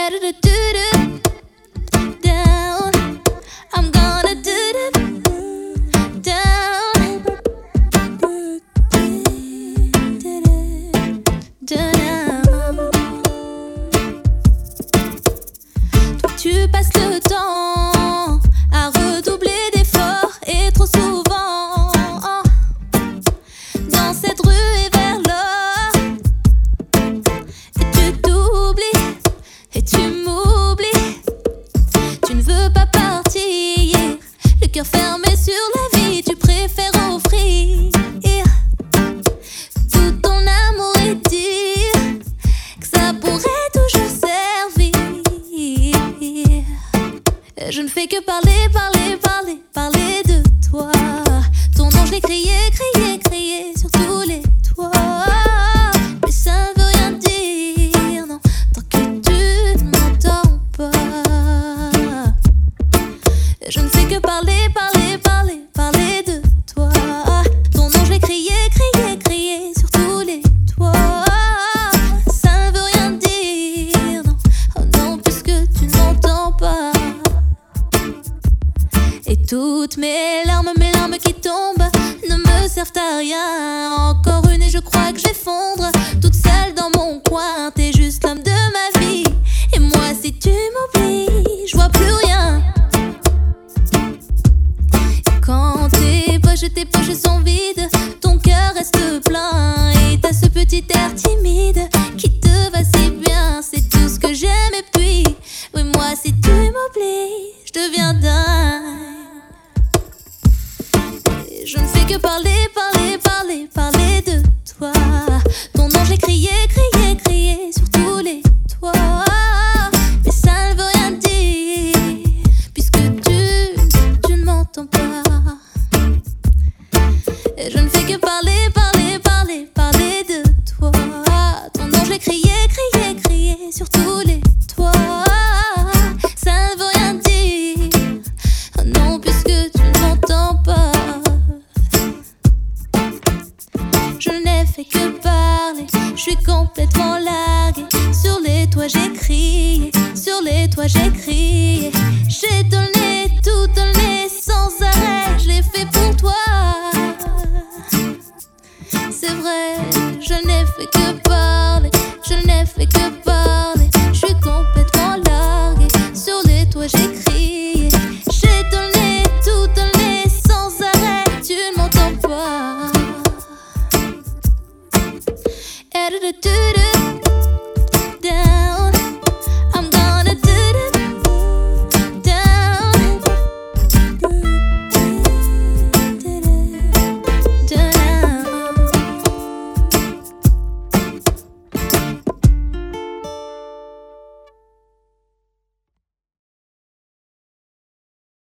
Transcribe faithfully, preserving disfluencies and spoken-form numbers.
down. I'm gonna do it down. Down. Toi, tu passes le temps à redoubler d'efforts et trop souvent dans cette rue et vers l'or. Et tu t'oublies et tu m'oublies. Tu ne veux pas partir, le cœur fermé sur la vie. Tu préfères offrir tout ton amour et dire que ça pourrait toujours servir. Je ne fais que parler, parler, parler, parler de toi. Ton nom je l'ai crié, crié, crié sur tous les toits. Mais ça ne veut rien dire, non, tant que tu ne m'entends pas. Je ne fais que parler, parler, parler, parler de toi. Ton nom je l'ai crié, crié, crié sur tous les toits. Ça ne veut rien dire, non, oh non, puisque tu ne m'entends pas. Et toutes mes larmes, mes larmes qui tombent ne me servent à rien. Encore une et je crois que je vais fondre toute seule dans mon coin. T'es juste l'homme de ma vie. Et moi si tu m'oublies, je vois plus rien. Et quand tes poches, tes poches sont vides, ton cœur reste plein. Et t'as ce petit air timide qui te va si bien. C'est tout ce que j'aime et puis oui, moi si tu m'oublies, je deviens dingue. Je ne fais que parler, parler, parler, parler de toi. Ton nom j'ai crié, crié, crié sur tous les toits. Mais ça ne veut rien dire, puisque tu, tu ne m'entends pas. Et je ne fais que parler, parler, parler, parler de toi. Ton nom j'ai crié, crié, crié sur tous les toits. Ça ne veut rien dire, oh non, puisque tu ne m'entends pas. Je n'ai fait que parler, je suis complètement larguée. Sur les toits j'ai crié, sur les toits j'ai crié.